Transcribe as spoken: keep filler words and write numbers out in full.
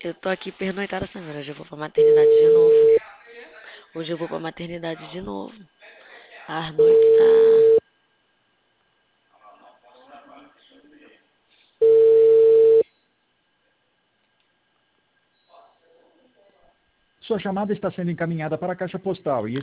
Eu tô aqui pernoitada, Samira. Hoje eu vou pra maternidade de novo. Hoje eu vou pra maternidade de novo. Às noites. Ah. Sua chamada está sendo encaminhada para a caixa postal e